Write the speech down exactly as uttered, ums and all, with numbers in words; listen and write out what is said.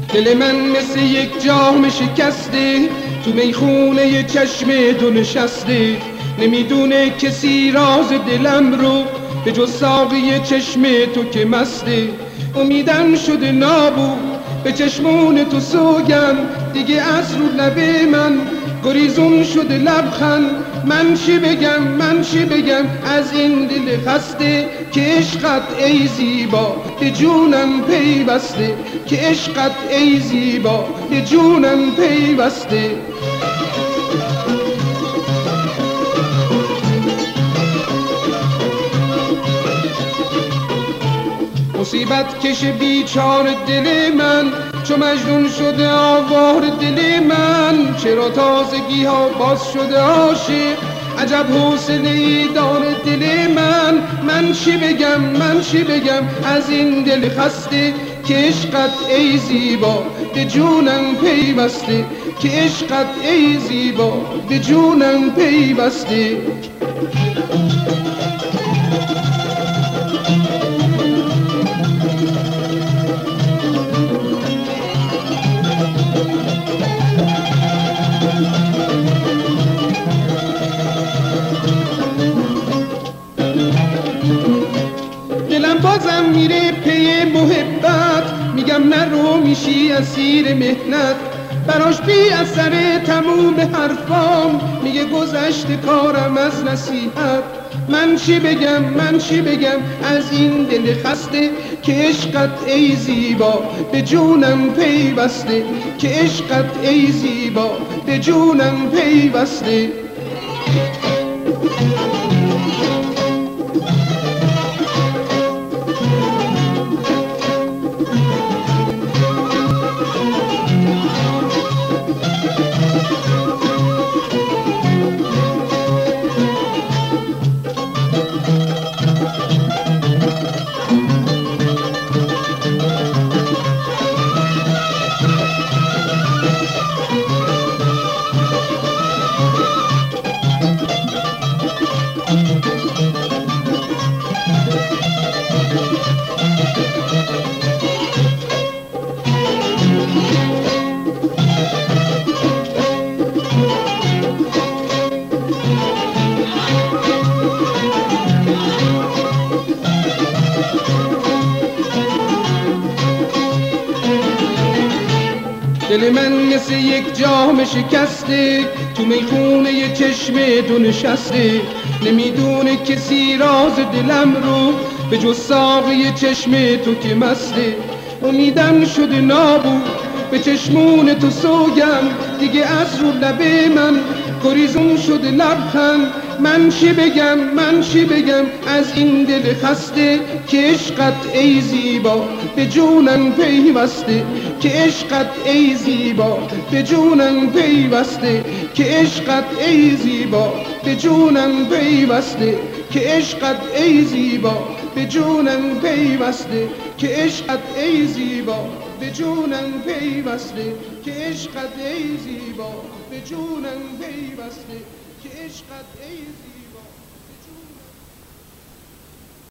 دل من مثل یک جام شکسته، تو میخونه چشم تو نشسته. نمیدونه کسی راز دلم رو به جز ساقی چشم تو که مسته. امیدم شده نابود به چشمون تو سوگن، دیگه از رو لب من گریزون شده لبخند. من چی بگم من چی بگم از این دل خسته، که عشقت ای زیبا به جونم پیوسته، که عشقت ای زیبا به جونم پیوسته. مصیبت کش بیچار دل من، چو مجنون شده آوار دل من. چرا تازگی ها باز شده عاشق، عجب حوصله ای داره دل من. من چی بگم من چی بگم از این دل خسته، که عشقت ای زیبا به جونم پیوسته، که عشقت ای زیبا به جونم پیوسته. دلم بازم میره پی محبت، میگم نرو میشی اسیر مهنت. براش بی اثر تموم حرفام، میگه گذشته کارم از نصیحت. من چی بگم من چی بگم از این دل خسته، که عشقت ای زیبا به جونم پیوسته، که عشقت ای زیبا به جونم پیوسته. دل من مثل یک جام شکسته، تو میخونه چشم تو نشسته. نمیدونه کسی راز دلم رو به جز ساقی چشم تو که مسته. امیدم شده نابود به چشمون تو سوگم، دیگه از رو لب من گریزون شده لبخند. من چی بگم من چی بگم از این دل خسته، که عشقت ای زیبا به جونم پیوسته، که عشقت ای زیبا به جونم پیوسته، که عشقت ای زیبا به جونم پیوسته، که عشقت ای زیبا به جونم پیوسته، که عشقت ای زیبا به جونم پیوسته، که عشقت ای زیبا به جونم پیوسته، که عشقت ای زیبا.